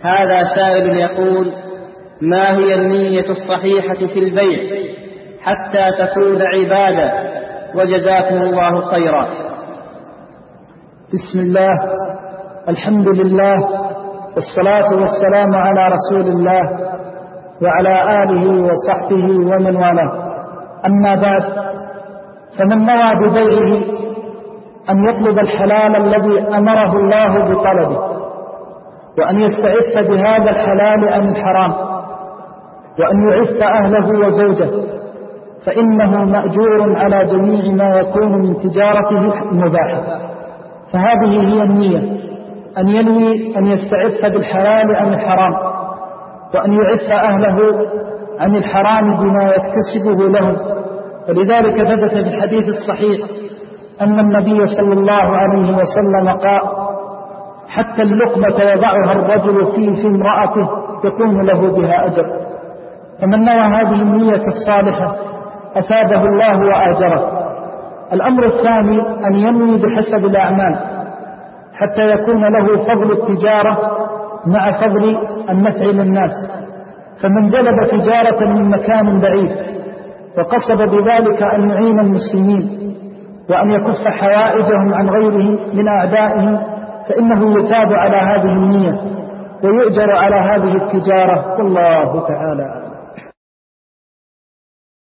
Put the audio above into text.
هذا سائل يقول: ما هي النية الصحيحة في البيع حتى تكون عبادة؟ وجزاكم الله خيرا. بسم الله، الحمد لله، والصلاة والسلام على رسول الله وعلى آله وصحبه ومن والاه. أما بعد، فمن نوى ببيعه أن يطلب الحلال الذي أمره الله بطلبه، وأن يستعف بهذا الحلال عن الحرام، وأن يعف أهله وزوجه، فإنه مأجور على جميع ما يكون من تجارته المباحة. فهذه هي النية، أن ينوي أن يستعف بالحلال عن الحرام، وأن يعف أهله عن الحرام بما يكتسبه لهم. ولذلك ثبت في الحديث الصحيح أن النبي صلى الله عليه وسلم قال: حتى اللقمة يضعها الرجل في امرأته يكون له بها أجر. فمن نوى هذه النية الصالحة أثابه الله وآجره. الأمر الثاني أن ينوي بحسب الأعمال حتى يكون له فضل التجارة مع فضل النفع للناس. فمن جلب تجارة من مكان بعيد وقصد بذلك أن يعين المسلمين وأن يكف حوائجهم عن غيره من أعدائهم، فإنه يثاب على هذه النية ويؤجر على هذه التجارة. والله تعالى